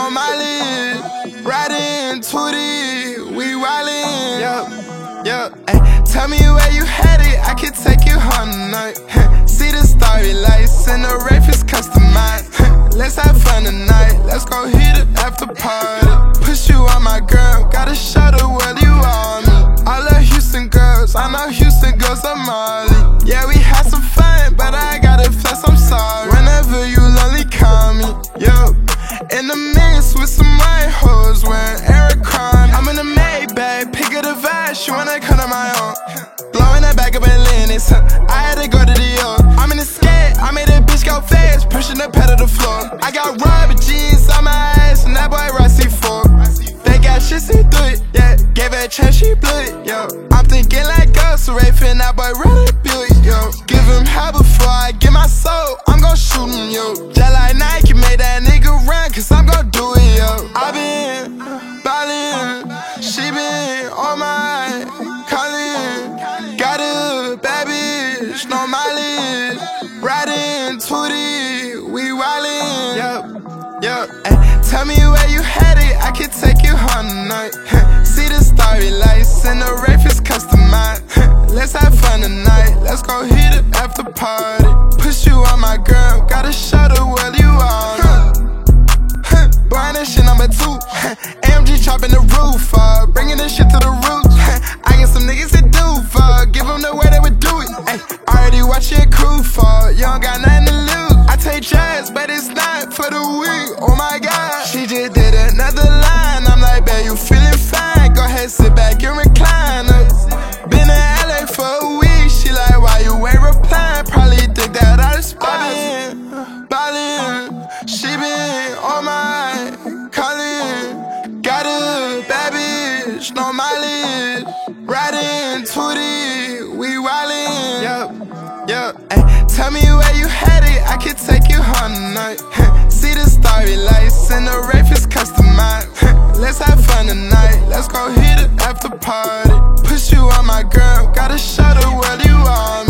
on my list. Riding Tootie, we wildin'. Ay, tell me where you headed, I can take you home tonight. See the starry lights and the rave is customized. Let's have fun tonight, let's go hit it after party. Push you on my girl, gotta show the world you on me. All the Houston girls, I know Houston girls are Molly. Yeah, we had some fun, but I gotta flex, I'm sorry. Whenever you lonely, call me, yo. In the mix with some white hoes, wearing Eric Cron. I'm in the Maybach, pick up the vibe, she wanna come to my own. Blowing that back up in Linux, I had to go to the York. I'm in the skate, I made that bitch go fast, pushing the pedal to the floor. I got rubber jeans on my ass, and that boy Rossi for. They got shit, see through it, yeah. Gave her a chance, she blew it, yo. I'm thinking like us, Rafe and that boy really built it, yo. Give him hell before I get my soul, I'm gon' shoot him, yo. Just like Nike made that nigga run, cause I'm gon' do it, yo. I been ballin', she been on my callin'. Got a bad bitch on my list. Riding Tootie, we wildin'. Ay, tell me where you headed, I can take you home tonight. See the starry lights and the rave is customized. Let's have fun tonight, let's go hit it after party. Push you on my girl, gotta show the world you on. Boy, that shit number 2. AMG chopping the roof, bringing this shit to the roots. I get some niggas that do, give them the way they would do it. Ay, already watch your crew fall, you don't got nothing to lose. I take shots, but it's not for the weak, oh my god. She just did another line, I'm like, babe, you feeling fine. Go ahead, sit back and recline. Been in LA for a week, she like, why you ain't replying? Probably think that I the spot. I been ballin', she been on my callin'. Got a bad bitch on my list. Riding Tootie, we wildin'. Ay, tell me where you headed, I can take you home tonight. See the starry lights and the rave is customized. Let's have fun tonight, let's go hit it after party. Push you on my girl, gotta show the world you on me.